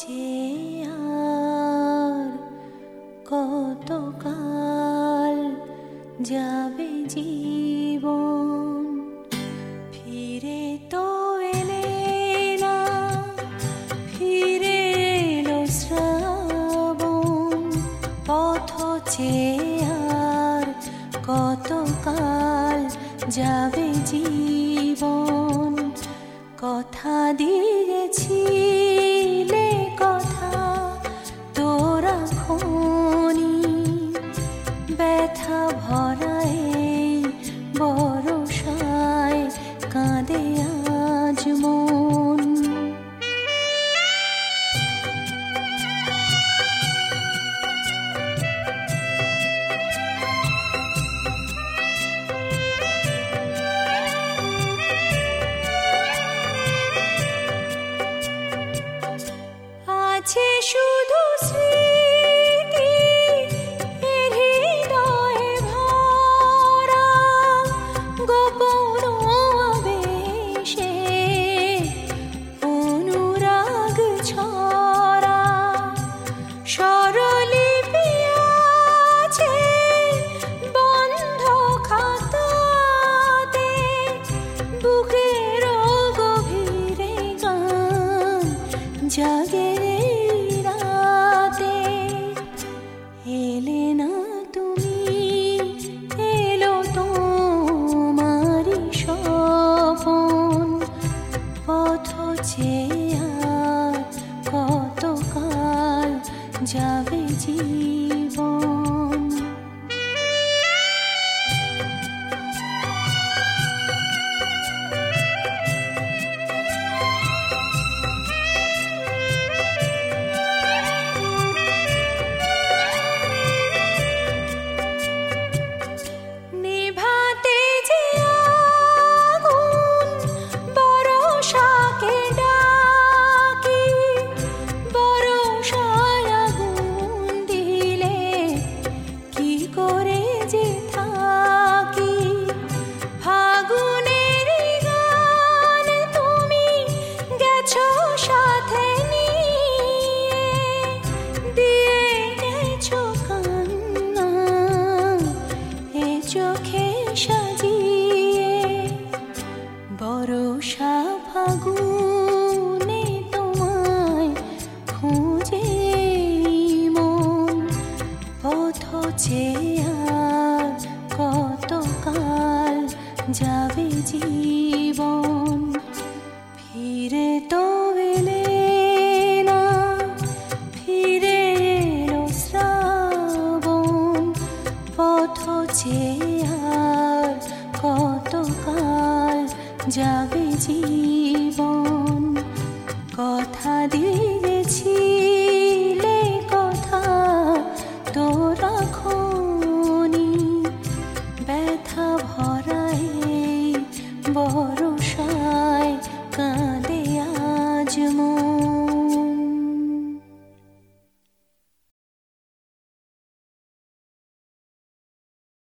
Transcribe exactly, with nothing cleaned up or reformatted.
চেয়ে আর কতকাল যাবে জীবন, ফিরে তো এলে না, ফিরে এলো শ্রাবণ, পথ চেয়ে আর কতকাল যাবে জীবন। কথা দিয়েছিলে কথা তো রাখোনি, ব্যথা ভরায় বরষায় কাঁদে আজ মন। আছে শুধু স্মৃতি হৃদয়ে ভরা, গোপন আবেশে অনুরাগ ছড়া, স্বরলিপি আছে বন্ধ খাতাতে, বুকের গভীরে গান জাগে রাতে। এলে না তুমি, এলো তোমারি স্বপন, পথ চেয়ে আর কতকাল যাবে জীবন। চোখে সাজিয়ে বরষা ফাগুনে তোমায় খুঁজে মন, পথ চেয়ে আর কতকাল যাবে জীবন। ফিরে তো এলে না, ফিরে এলো শ্রাবণ, পথ চেয়ে আর কতকাল যাবে জীবন। কথা দিয়েছিলে কথা তো রাখোনি, ব্যথা ভরায় বড়